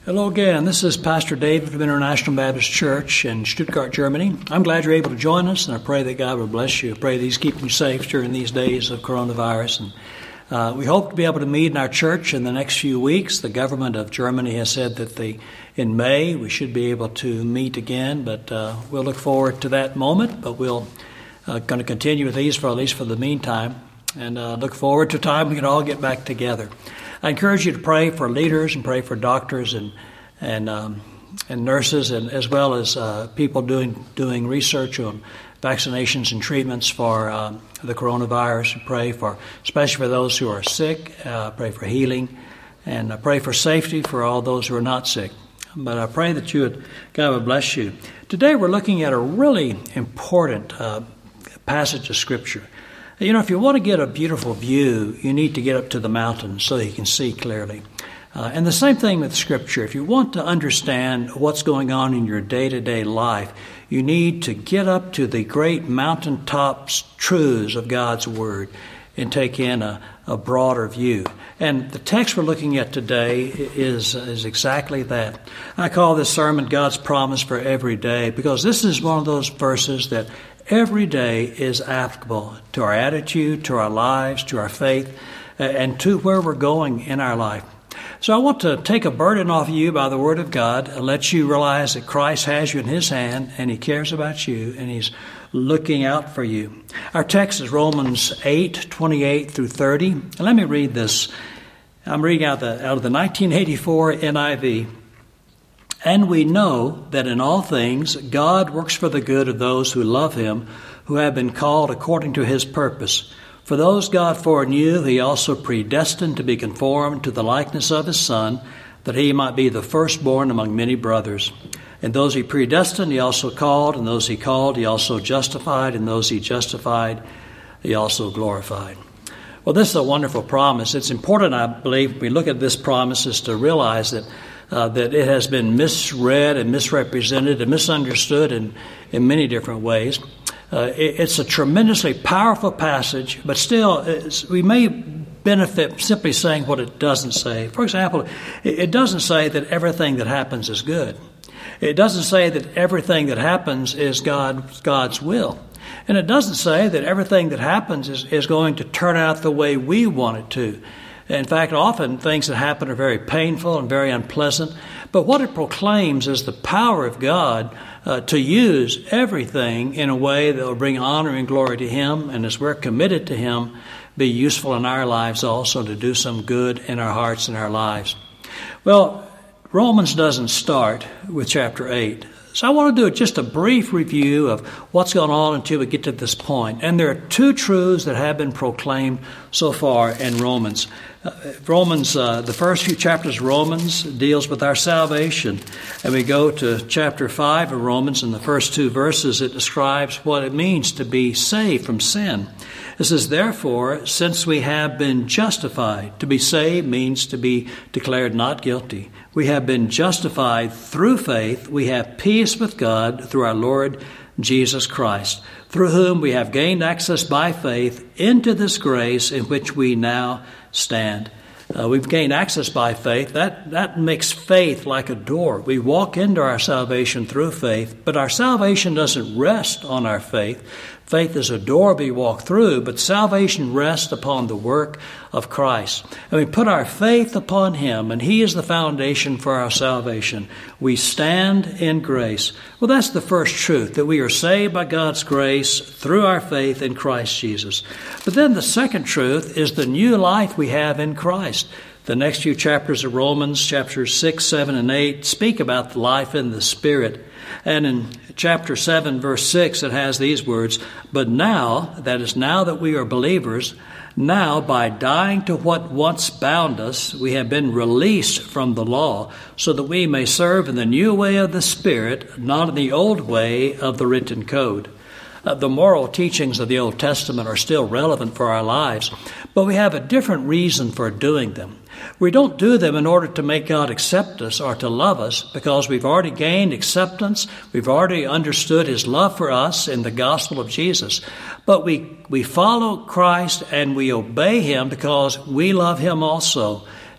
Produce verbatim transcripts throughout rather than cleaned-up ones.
Hello again. This is Pastor David from International Baptist Church in Stuttgart, Germany. I'm glad you're able to join us, and I pray that God will bless you. I pray that He's keeping you safe during these days of coronavirus. And uh, we hope to be able to meet in our church in the next few weeks. The government of Germany has said that the, in May we should be able to meet again, but uh, we'll look forward to that moment. But we'll uh, going to continue with these for at least for the meantime, and uh, look forward to a time we can all get back together. I encourage you to pray for leaders and pray for doctors and and um, and nurses, and as well as uh, people doing doing research on vaccinations and treatments for um, the coronavirus. Pray for, especially for those who are sick. Uh, pray for healing, and uh, pray for safety for all those who are not sick. But I pray that you would, God would bless you. Today we're looking at a really important uh, passage of Scripture. You know, if you want to get a beautiful view, you need to get up to the mountains so you can see clearly. Uh, and the same thing with Scripture. If you want to understand what's going on in your day-to-day life, you need to get up to the great mountaintop truths of God's Word and take in a, a broader view. And the text we're looking at today is, is exactly that. I call this sermon God's Promise for Every Day, because this is one of those verses that every day is applicable to our attitude, to our lives, to our faith, and to where we're going in our life. So I want to take a burden off of you by the Word of God and let you realize that Christ has you in His hand, and He cares about you, and He's looking out for you. Our text is Romans eight, twenty-eight through thirty. And let me read this. I'm reading out, the, out of the nineteen eighty-four N I V. And we know that in all things God works for the good of those who love Him, who have been called according to His purpose. For those God foreknew, He also predestined to be conformed to the likeness of His Son, that He might be the firstborn among many brothers. And those He predestined, He also called, and those He called, He also justified, and those He justified, He also glorified. Well, this is a wonderful promise. It's important, I believe, when we look at this promise, is to realize that Uh, that it has been misread and misrepresented and misunderstood in, in many different ways. Uh, it, it's a tremendously powerful passage, but still it's, we may benefit simply saying what it doesn't say. For example, it, it doesn't say that everything that happens is good. It doesn't say that everything that happens is God, God's will. And it doesn't say that everything that happens is, is going to turn out the way we want it to. In fact, often things that happen are very painful and very unpleasant. But what it proclaims is the power of God uh, to use everything in a way that will bring honor and glory to Him, and as we're committed to Him, be useful in our lives also to do some good in our hearts and our lives. Well, Romans doesn't start with chapter eight. So I want to do just a brief review of what's gone on until we get to this point. And there are two truths that have been proclaimed so far in Romans. Uh, Romans, uh, the first few chapters of Romans deals with our salvation. And we go to chapter five of Romans, in the first two verses, it describes what it means to be saved from sin. It says, therefore, since we have been justified, to be saved means to be declared not guilty. We have been justified through faith. We have peace with God through our Lord Jesus Christ, through whom we have gained access by faith into this grace in which we now stand. Uh, we've gained access by faith. That, that makes faith like a door. We walk into our salvation through faith, but our salvation doesn't rest on our faith. Faith is a door we walk through, but salvation rests upon the work of Christ. And we put our faith upon Him, and He is the foundation for our salvation. We stand in grace. Well, that's the first truth, that we are saved by God's grace through our faith in Christ Jesus. But then the second truth is the new life we have in Christ. The next few chapters of Romans, chapters six, seven, and eight, speak about the life in the Spirit. And in chapter seven, verse six, it has these words, but now, that is now that we are believers, now by dying to what once bound us, we have been released from the law, so that we may serve in the new way of the Spirit, not in the old way of the written code. Uh, the moral teachings of the Old Testament are still relevant for our lives, but we have a different reason for doing them. We don't do them in order to make God accept us or to love us, because we've already gained acceptance. We've already understood His love for us in the gospel of Jesus. But we, we follow Christ and we obey Him because we love Him also.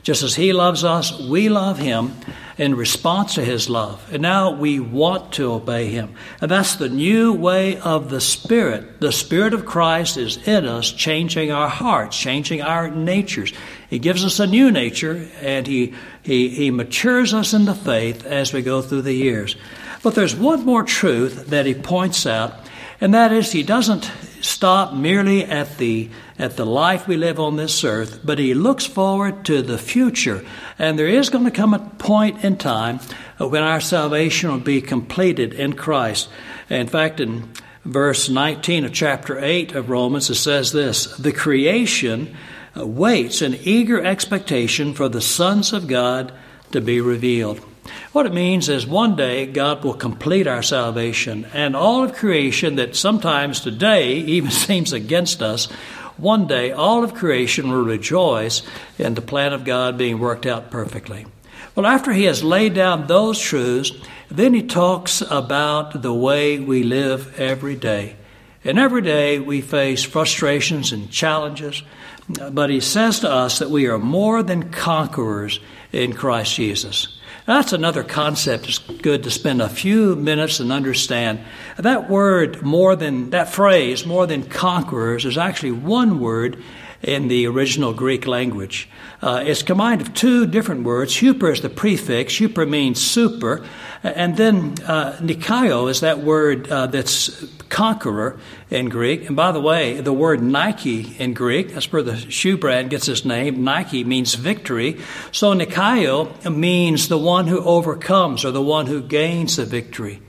Just as he loves us, we love him in response to his love. And now we want to obey him. And that's the new way of the Spirit. The Spirit of Christ is in us, changing our hearts, changing our natures. He gives us a new nature, and he, he, he matures us in the faith as we go through the years. But there's one more truth that he points out, and that is he doesn't stop merely at the at the life we live on this earth, but he looks forward to the future. And there is going to come a point in time when our salvation will be completed in Christ. In fact, in verse nineteen of chapter eight of Romans, it says this: the creation waits in eager expectation for the sons of God to be revealed. What it means is one day God will complete our salvation, and all of creation that sometimes today even seems against us, one day all of creation will rejoice in the plan of God being worked out perfectly. Well, after he has laid down those truths, then he talks about the way we live every day. And every day we face frustrations and challenges, but he says to us that we are more than conquerors in Christ Jesus. That's another concept it's good to spend a few minutes and understand. That word, more than, that phrase, more than conquerors, is actually one word in the original Greek language. Uh, it's combined of two different words. Huper is the prefix. Huper means super. And then uh, Nikaio is that word uh, that's conqueror in Greek. And by the way, the word Nike in Greek, that's where the shoe brand gets its name. Nike means victory. So Nikaio means the one who overcomes, or the one who gains the victory.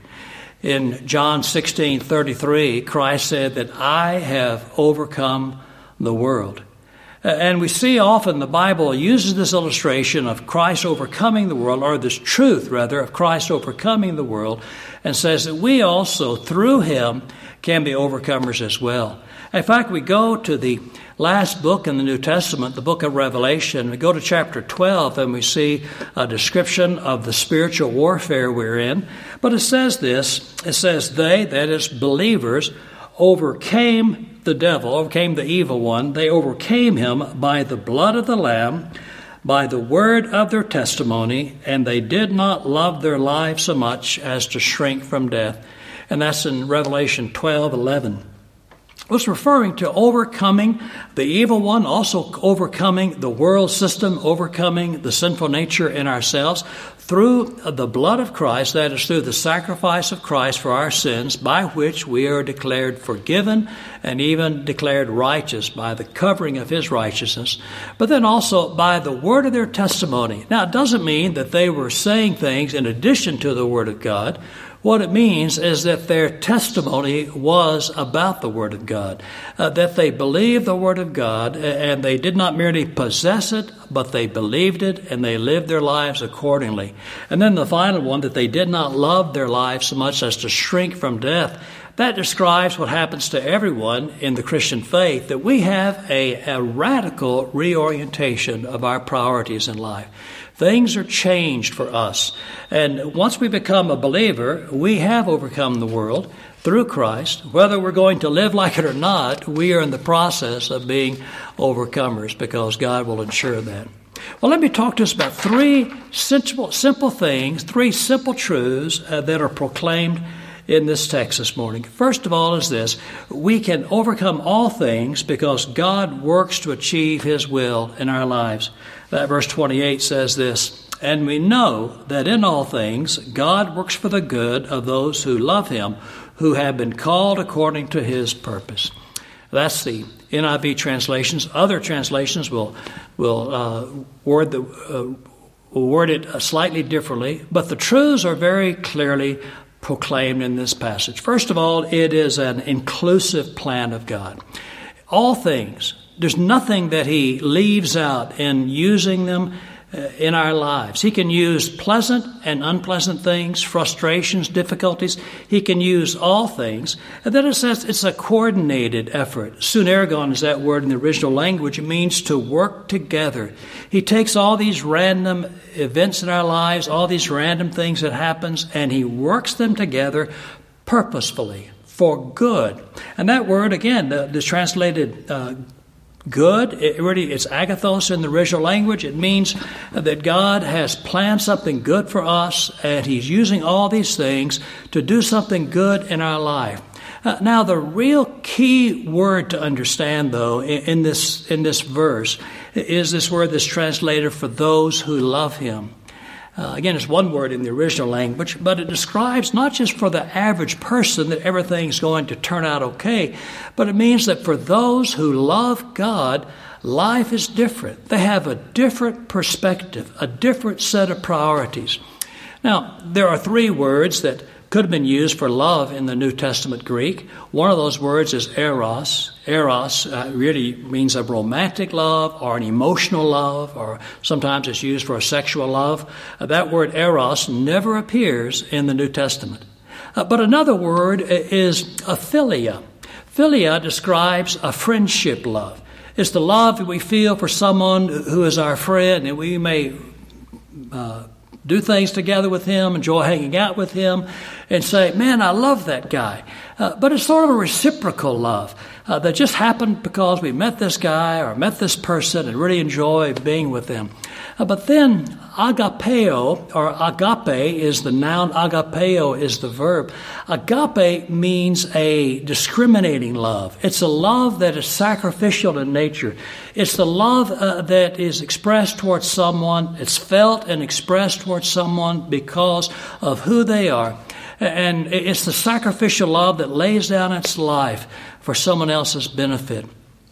In John sixteen thirty-three, Christ said that I have overcome the world. And we see often the Bible uses this illustration of Christ overcoming the world, or this truth, rather, of Christ overcoming the world, and says that we also, through him, can be overcomers as well. In fact, we go to the last book in the New Testament, the book of Revelation. We go to chapter twelve, and we see a description of the spiritual warfare we're in. But it says this, it says, they, that is, believers, overcame the devil, overcame the evil one. They overcame him by the blood of the Lamb, by the word of their testimony, and they did not love their lives so much as to shrink from death. And that's in Revelation twelve eleven. It was referring to overcoming the evil one, also overcoming the world system, overcoming the sinful nature in ourselves through the blood of Christ, that is, through the sacrifice of Christ for our sins, by which we are declared forgiven and even declared righteous by the covering of his righteousness, but then also by the word of their testimony. Now, it doesn't mean that they were saying things in addition to the word of God. What it means is that their testimony was about the Word of God, uh, that they believed the Word of God, and they did not merely possess it, but they believed it, and they lived their lives accordingly. And then the final one, that they did not love their lives so much as to shrink from death. That describes what happens to everyone in the Christian faith, that we have a, a radical reorientation of our priorities in life. Things are changed for us. And once we become a believer, we have overcome the world through Christ. Whether we're going to live like it or not, we are in the process of being overcomers because God will ensure that. Well, let me talk to us about three simple, simple things, three simple truths uh, that are proclaimed in this text this morning. First of all is this: we can overcome all things because God works to achieve his will in our lives. That verse twenty-eight says this: and we know that in all things God works for the good of those who love him, who have been called according to his purpose. That's the N I V translations. Other translations will will uh, word the uh, will word it slightly differently, but the truths are very clearly proclaimed in this passage. First of all, it is an inclusive plan of God. All things. There's nothing that he leaves out in using them uh, in our lives. He can use pleasant and unpleasant things, frustrations, difficulties. He can use all things. And then it says it's a coordinated effort. Sunergon is that word in the original language. It means to work together. He takes all these random events in our lives, all these random things that happens, and he works them together purposefully for good. And that word, again, the, the translated uh, good. It really, it's agathos in the original language. It means that God has planned something good for us, and He's using all these things to do something good in our life. Uh, now, the real key word to understand, though, in, in this in this verse is this word that's translated for those who love Him. Uh, again, it's one word in the original language, but it describes not just for the average person that everything's going to turn out okay, but it means that for those who love God, life is different. They have a different perspective, a different set of priorities. Now, there are three words that could have been used for love in the New Testament Greek. One of those words is eros. Eros uh, really means a romantic love or an emotional love, or sometimes it's used for a sexual love. Uh, that word eros never appears in the New Testament. Uh, but another word is a philia. Philia describes a friendship love. It's the love that we feel for someone who is our friend, and we may uh, do things together with him, enjoy hanging out with him, and say, man, I love that guy. Uh, but it's sort of a reciprocal love uh, that just happened because we met this guy or met this person and really enjoy being with them. Uh, but then agapeo, or agape is the noun, agapeo is the verb. Agape means a discriminating love. It's a love that is sacrificial in nature. It's the love uh, that is expressed towards someone. It's felt and expressed towards someone because of who they are. And it's the sacrificial love that lays down its life for someone else's benefit.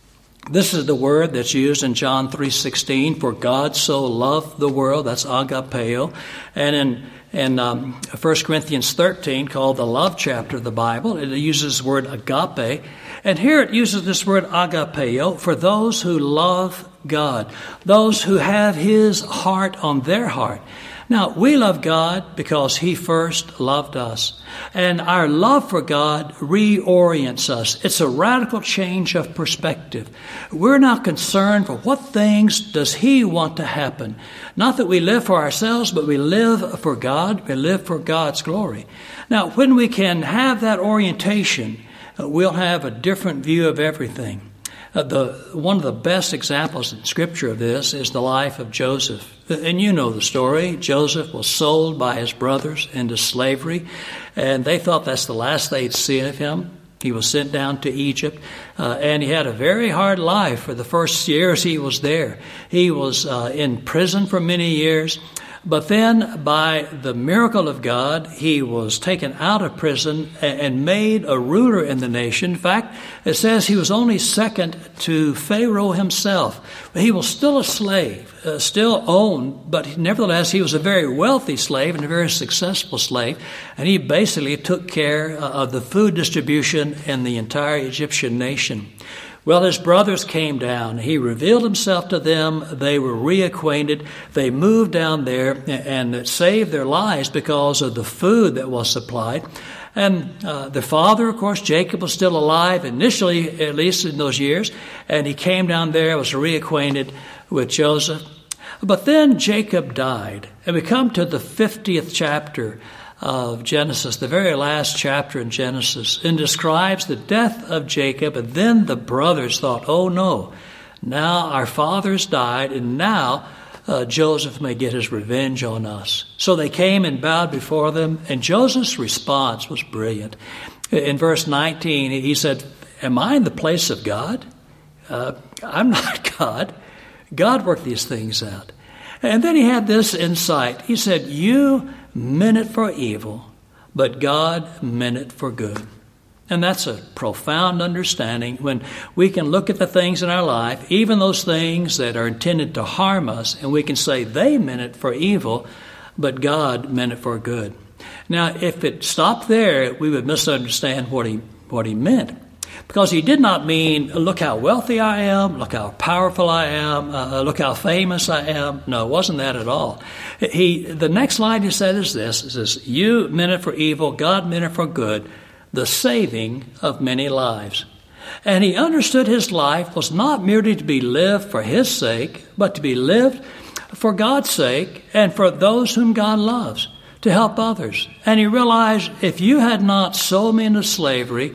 This is the word that's used in John three sixteen, for God so loved the world, that's agapeo. And in, in um, First Corinthians thirteen, called the love chapter of the Bible, it uses the word agape. And here it uses this word agapeo for those who love God, those who have His heart on their heart. Now, we love God because He first loved us. And our love for God reorients us. It's a radical change of perspective. We're not concerned for what things does He want to happen. Not that we live for ourselves, but we live for God. We live for God's glory. Now, when we can have that orientation, uh, we'll have a different view of everything. Uh, the one of the best examples in Scripture of this is the life of Joseph. And you know the story. Joseph was sold by his brothers into slavery, and they thought that's the last they'd see of him. He was sent down to Egypt, uh, and he had a very hard life for the first years he was there. He was uh, in prison for many years. But then, by the miracle of God, he was taken out of prison and made a ruler in the nation. In fact, it says he was only second to Pharaoh himself. He was still a slave, uh, still owned, but nevertheless, he was a very wealthy slave and a very successful slave. And he basically took care of the food distribution in the entire Egyptian nation. Well, his brothers came down. He revealed himself to them. They were reacquainted. They moved down there and it saved their lives because of the food that was supplied. And uh, the father, of course, Jacob, was still alive initially, at least in those years. And he came down there, was reacquainted with Joseph. But then Jacob died. And we come to the fiftieth chapter of Genesis, the very last chapter in Genesis, and describes the death of Jacob. And then the brothers thought, oh no, now our father's died, and now uh, Joseph may get his revenge on us. So they came and bowed before them, and Joseph's response was brilliant. In verse nineteen, he said, am I in the place of God? Uh, I'm not God. God worked these things out. And then he had this insight. He said, you meant it for evil, but God meant it for good. And that's a profound understanding when we can look at the things in our life, even those things that are intended to harm us, and we can say they meant it for evil, but God meant it for good. Now, if it stopped there, we would misunderstand what he what he meant. Because he did not mean, look how wealthy I am, look how powerful I am, uh, look how famous I am. No, it wasn't that at all. He, the next line he said is this, it says, you meant it for evil, God meant it for good, the saving of many lives. And he understood his life was not merely to be lived for his sake, but to be lived for God's sake and for those whom God loves, to help others. And he realized if you had not sold me into slavery,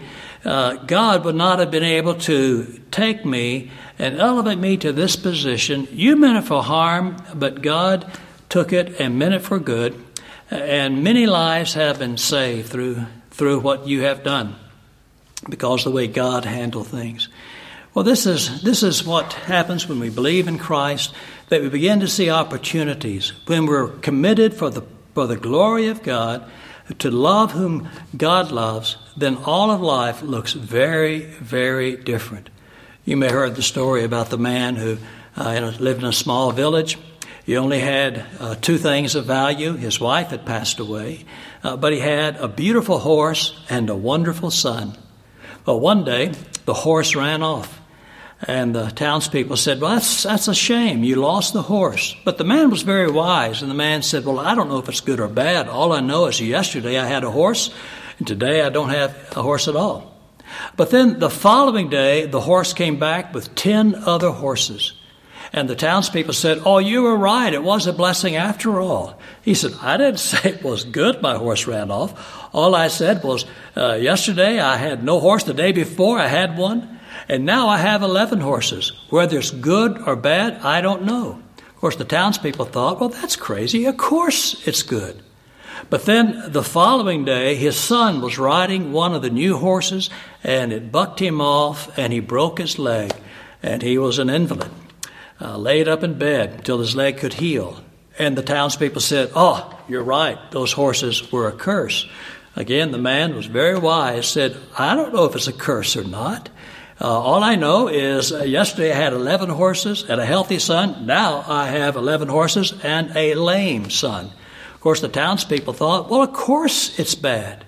uh, God would not have been able to take me and elevate me to this position. You meant it for harm, but God took it and meant it for good. And many lives have been saved through through what you have done because of the way God handled things. Well, this is this is what happens when we believe in Christ, that we begin to see opportunities. When we're committed for the for the glory of God, to love whom God loves, then all of life looks very, very different. You may have heard the story about the man who uh, lived in a small village. He only had uh, two things of value. His wife had passed away, uh, but he had a beautiful horse and a wonderful son. Well, one day, the horse ran off, and the townspeople said, well, that's, that's a shame. You lost the horse. But the man was very wise, and the man said, well, I don't know if it's good or bad. All I know is yesterday I had a horse, and today I don't have a horse at all. But then the following day, the horse came back with ten other horses. And the townspeople said, oh, you were right. It was a blessing after all. He said, I didn't say it was good my horse ran off. All I said was, uh, yesterday I had no horse. The day before I had one. And now I have eleven horses. Whether it's good or bad, I don't know. Of course, the townspeople thought, well, that's crazy. Of course it's good. But then the following day, his son was riding one of the new horses, and it bucked him off, and he broke his leg. And he was an invalid. Uh, laid up in bed until his leg could heal. And the townspeople said, oh, you're right, those horses were a curse. Again, the man was very wise, said, I don't know if it's a curse or not. Uh, all I know is uh, yesterday I had eleven horses and a healthy son. Now I have eleven horses and a lame son. Of course, the townspeople thought, well, of course it's bad.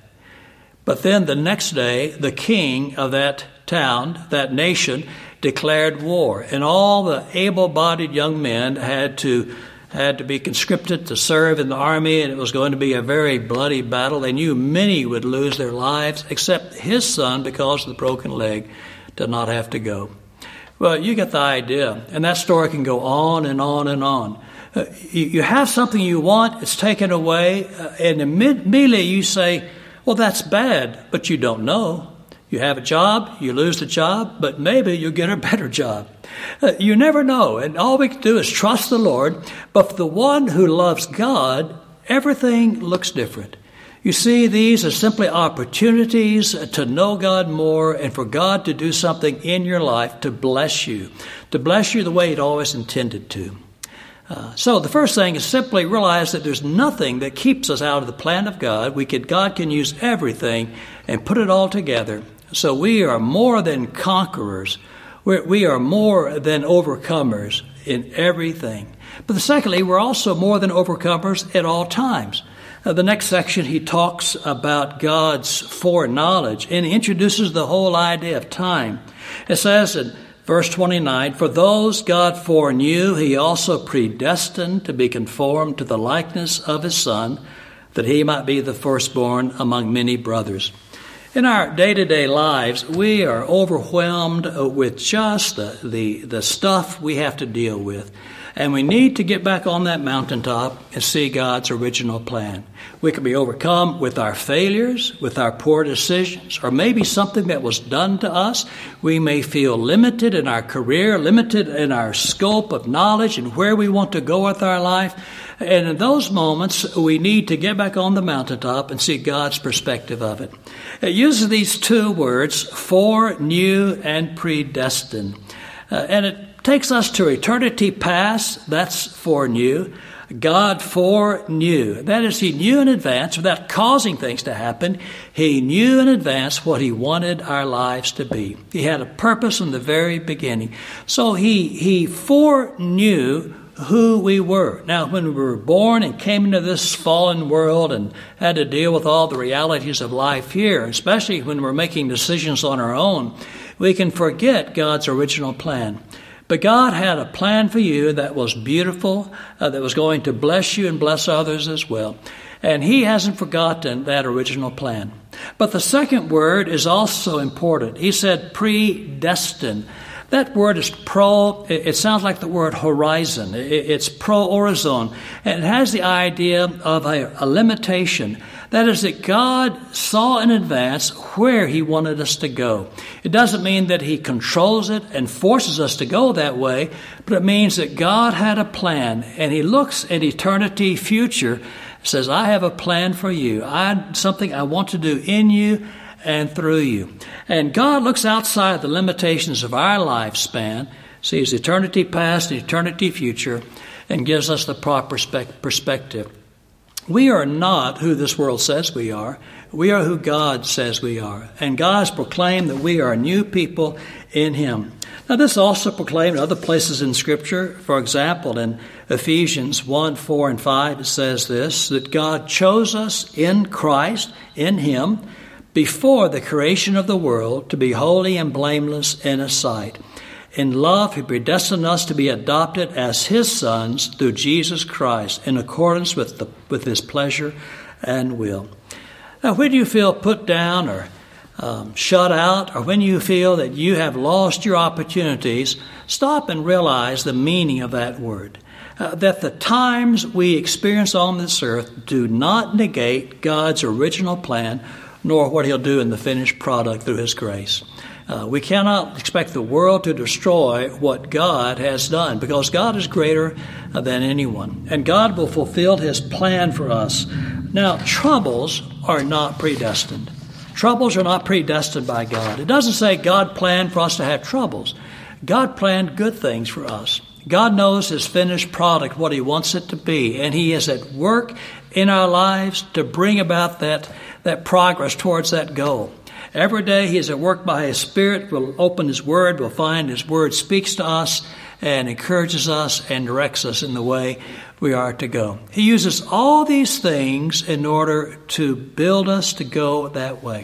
But then the next day, the king of that town, that nation, declared war, and all the able-bodied young men had to had to be conscripted to serve in the army, and it was going to be a very bloody battle. They knew many would lose their lives, except his son, because of the broken leg, did not have to go. Well, you get the idea, and that story can go on and on and on. Uh, you, you have something you want, it's taken away, uh, and immediately you say, well, that's bad, but you don't know. You have a job, you lose the job, but maybe you'll get a better job. Uh, you never know, and all we can do is trust the Lord. But for the one who loves God, everything looks different. You see, these are simply opportunities to know God more and for God to do something in your life to bless you, to bless you the way He'd always intended to. Uh, so the first thing is simply realize that there's nothing that keeps us out of the plan of God. We could, God can use everything and put it all together. So we are more than conquerors. We're, we are more than overcomers in everything. But secondly, we're also more than overcomers at all times. Uh, the next section, he talks about God's foreknowledge, and he introduces the whole idea of time. It says in verse twenty-nine, for those God foreknew, he also predestined to be conformed to the likeness of his Son, that he might be the firstborn among many brothers. In our day-to-day lives, we are overwhelmed with just the, the, the stuff we have to deal with. And we need to get back on that mountaintop and see God's original plan. We can be overcome with our failures, with our poor decisions, or maybe something that was done to us. We may feel limited in our career, limited in our scope of knowledge and where we want to go with our life. And in those moments, we need to get back on the mountaintop and see God's perspective of it. It uses these two words, foreknew and predestined. Uh, and it takes us to eternity past. That's foreknew. God foreknew. That is, He knew in advance, without causing things to happen. He knew in advance what He wanted our lives to be. He had a purpose from the very beginning. So He, he foreknew who we were. Now, when we were born and came into this fallen world and had to deal with all the realities of life here, especially when we're making decisions on our own, we can forget God's original plan. But God had a plan for you that was beautiful, uh, that was going to bless you and bless others as well. And He hasn't forgotten that original plan. But the second word is also important. He said predestined. That word is pro, it sounds like the word horizon. It's pro-horizon. And it has the idea of a, a limitation. That is that God saw in advance where He wanted us to go. It doesn't mean that He controls it and forces us to go that way, but it means that God had a plan, and He looks at eternity future, says, I have a plan for you. I something I want to do in you and through you. And God looks outside the limitations of our lifespan, sees eternity past and eternity future, and gives us the proper perspective. We are not who this world says we are. We are who God says we are. And God has proclaimed that we are new people in Him. Now, this is also proclaimed in other places in Scripture. For example, in Ephesians one, four, and five, it says this, that God chose us in Christ, in Him, before the creation of the world, to be holy and blameless in His sight. In love, He predestined us to be adopted as His sons through Jesus Christ, in accordance with the, with His pleasure and will. Now, when you feel put down or um, shut out, or when you feel that you have lost your opportunities, stop and realize the meaning of that word. Uh, that the times we experience on this earth do not negate God's original plan, nor what He'll do in the finished product through His grace. Uh, we cannot expect the world to destroy what God has done, because God is greater than anyone, and God will fulfill His plan for us. Now, troubles are not predestined. Troubles are not predestined by God. It doesn't say God planned for us to have troubles. God planned good things for us. God knows His finished product, what He wants it to be, and He is at work in our lives to bring about that, that progress towards that goal. Every day He is at work by His Spirit. We'll open His Word. We'll find His Word speaks to us and encourages us and directs us in the way we are to go. He uses all these things in order to build us to go that way.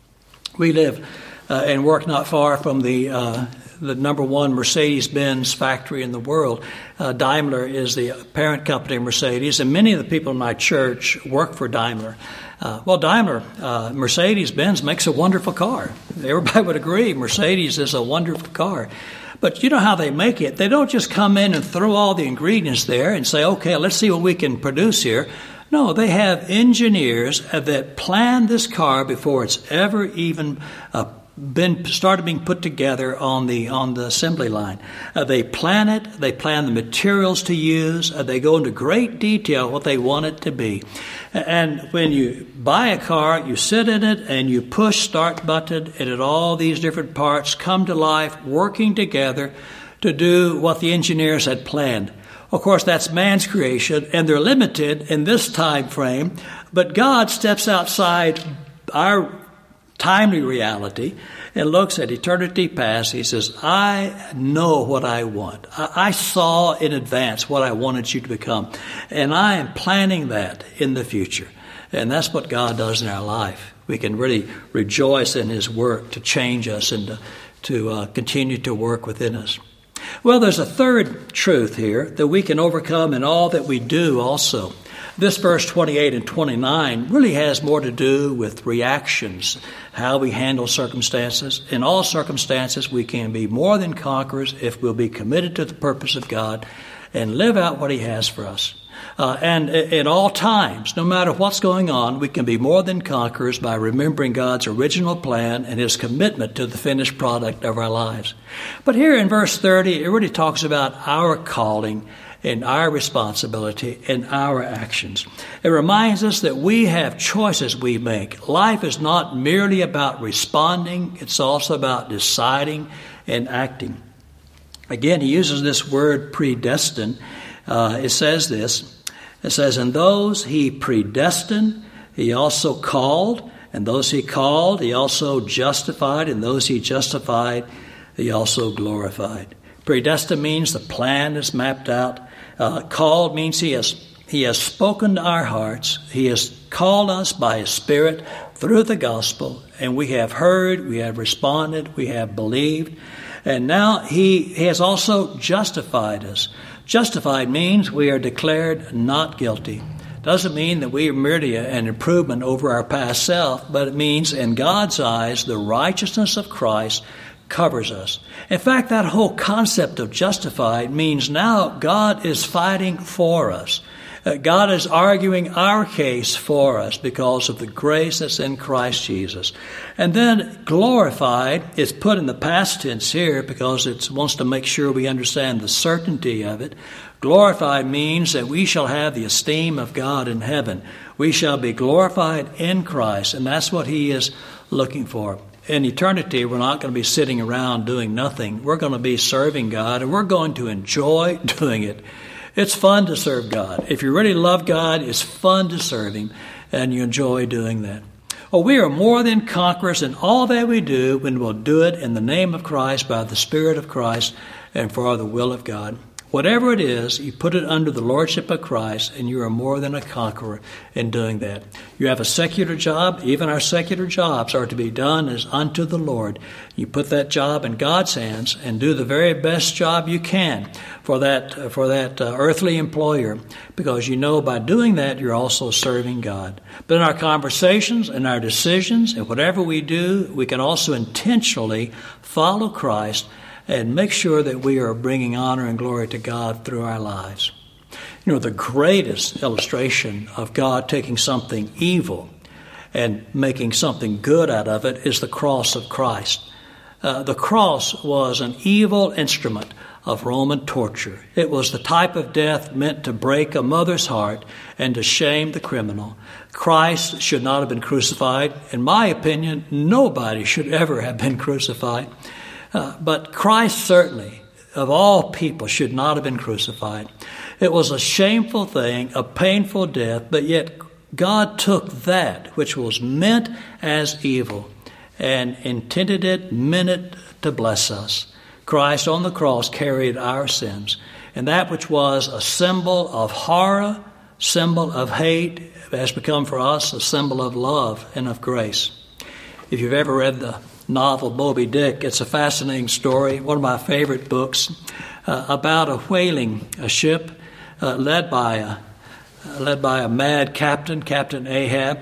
We live uh, and work not far from the uh, the number one Mercedes-Benz factory in the world. Uh, Daimler is the parent company of Mercedes, and many of the people in my church work for Daimler. Uh, well, Daimler, uh, Mercedes-Benz makes a wonderful car. Everybody would agree Mercedes is a wonderful car. But you know how they make it. They don't just come in and throw all the ingredients there and say, okay, let's see what we can produce here. No, they have engineers that plan this car before it's ever even uh, been started being put together on the on the assembly line. Uh, they plan it. They plan the materials to use. Uh, they go into great detail what they want it to be. And when you buy a car, you sit in it and you push start button, and it, all these different parts come to life, working together to do what the engineers had planned. Of course, that's man's creation, and they're limited in this time frame. But God steps outside our timely reality and looks at eternity past. He says, I know what I want. I, I saw in advance what I wanted you to become, and I am planning that in the future. And that's what God does in our life. We can really rejoice in His work to change us and to, to uh, continue to work within us. Well, there's a third truth here, that we can overcome in all that we do also. This verse twenty-eight and twenty-nine really has more to do with reactions, how we handle circumstances. In all circumstances, we can be more than conquerors if we'll be committed to the purpose of God and live out what He has for us. Uh, and at all times, no matter what's going on, we can be more than conquerors by remembering God's original plan and His commitment to the finished product of our lives. But here in verse thirty, it really talks about our calling and our responsibility and our actions. It reminds us that we have choices we make. Life is not merely about responding, it's also about deciding and acting. Again, he uses this word predestined. Uh, it says this, it says, and those He predestined, He also called, and those He called, He also justified, and those He justified, He also glorified. Predestined means the plan is mapped out. Uh, called means he has he has spoken to our hearts. He has called us by His Spirit through the gospel, and we have heard, we have responded, we have believed, and now He has also justified us. Justified means we are declared not guilty. Doesn't mean that we are merely an improvement over our past self, but it means in God's eyes the righteousness of Christ covers us. In fact, that whole concept of justified means now God is fighting for us. Uh, God is arguing our case for us because of the grace that's in Christ Jesus. And then glorified is put in the past tense here because it wants to make sure we understand the certainty of it. Glorified means that we shall have the esteem of God in heaven. We shall be glorified in Christ, and that's what He is looking for. In eternity, we're not going to be sitting around doing nothing. We're going to be serving God, and we're going to enjoy doing it. It's fun to serve God. If you really love God, it's fun to serve Him, and you enjoy doing that. Well, we are more than conquerors in all that we do when we'll do it in the name of Christ, by the Spirit of Christ, and for the will of God. Whatever it is, you put it under the lordship of Christ, and you are more than a conqueror in doing that. You have a secular job. Even our secular jobs are to be done as unto the Lord. You put that job in God's hands and do the very best job you can for that for that uh, earthly employer, because you know by doing that you're also serving God. But in our conversations and our decisions and whatever we do, we can also intentionally follow Christ and make sure that we are bringing honor and glory to God through our lives. You know, the greatest illustration of God taking something evil and making something good out of it is the cross of Christ. Uh, the cross was an evil instrument of Roman torture. It was the type of death meant to break a mother's heart and to shame the criminal. Christ should not have been crucified. In my opinion, nobody should ever have been crucified. Uh, but Christ certainly, of all people, should not have been crucified. It was a shameful thing, a painful death, but yet God took that which was meant as evil and intended it, meant it to bless us. Christ on the cross carried our sins, and that which was a symbol of horror, symbol of hate, has become for us a symbol of love and of grace. If you've ever read the novel Moby Dick, it's a fascinating story, one of my favorite books, uh, about a whaling a ship uh, led by a uh, led by a mad captain, Captain Ahab,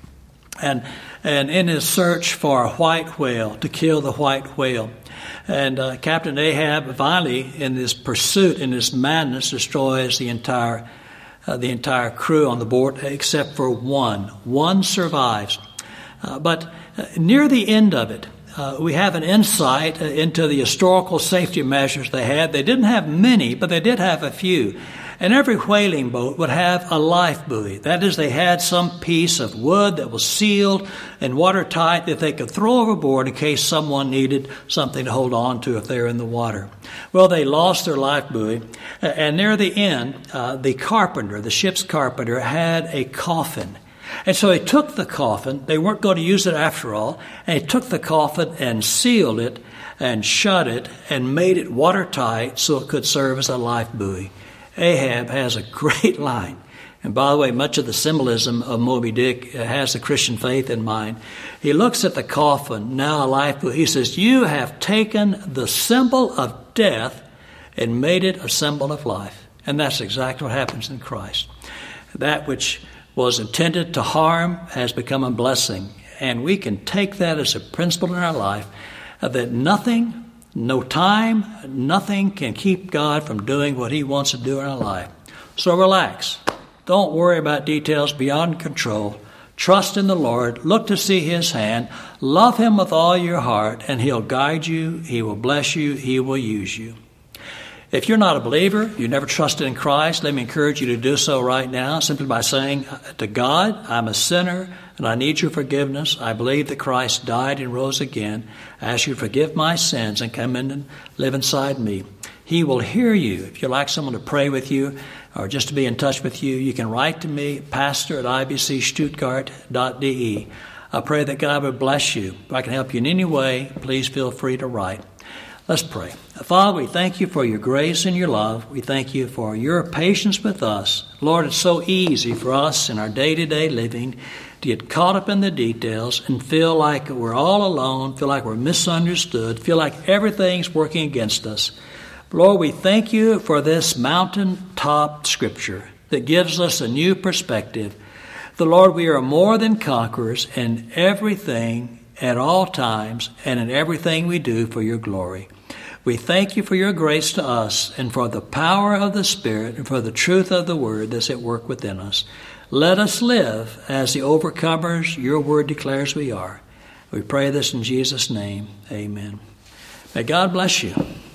and and in his search for a white whale, to kill the white whale. And uh, Captain Ahab finally, in this pursuit, in this madness, destroys the entire uh, the entire crew on the boat except for one. One survives. Uh, but uh, near the end of it, uh, we have an insight uh, into the historical safety measures they had. They didn't have many, but they did have a few. And every whaling boat would have a life buoy. That is, they had some piece of wood that was sealed and watertight that they could throw overboard in case someone needed something to hold on to if they're in the water. Well, they lost their life buoy, and near the end, uh, the carpenter, the ship's carpenter, had a coffin. And so he took the coffin. They weren't going to use it after all. And he took the coffin and sealed it and shut it and made it watertight so it could serve as a life buoy. Ahab has a great line. And by the way, much of the symbolism of Moby Dick has the Christian faith in mind. He looks at the coffin, now a life buoy. He says, "You have taken the symbol of death and made it a symbol of life." And that's exactly what happens in Christ. That which was intended to harm has become a blessing. And we can take that as a principle in our life, uh, that nothing, no time, nothing can keep God from doing what He wants to do in our life. So relax. Don't worry about details beyond control. Trust in the Lord. Look to see His hand. Love Him with all your heart, and He'll guide you. He will bless you. He will use you. If you're not a believer, you never trusted in Christ, let me encourage you to do so right now, simply by saying to God, "I'm a sinner and I need your forgiveness. I believe that Christ died and rose again. I ask you to forgive my sins and come in and live inside me." He will hear you. If you'd like someone to pray with you or just to be in touch with you, you can write to me, pastor at I B C Stuttgart dot D E. I pray that God would bless you. If I can help you in any way, please feel free to write. Let's pray. Father, we thank you for your grace and your love. We thank you for your patience with us. Lord, it's so easy for us in our day-to-day living to get caught up in the details and feel like we're all alone, feel like we're misunderstood, feel like everything's working against us. Lord, we thank you for this mountaintop scripture that gives us a new perspective. The Lord, we are more than conquerors in everything at all times and in everything we do for your glory. We thank you for your grace to us and for the power of the Spirit and for the truth of the Word that's at work within us. Let us live as the overcomers your Word declares we are. We pray this in Jesus' name. Amen. May God bless you.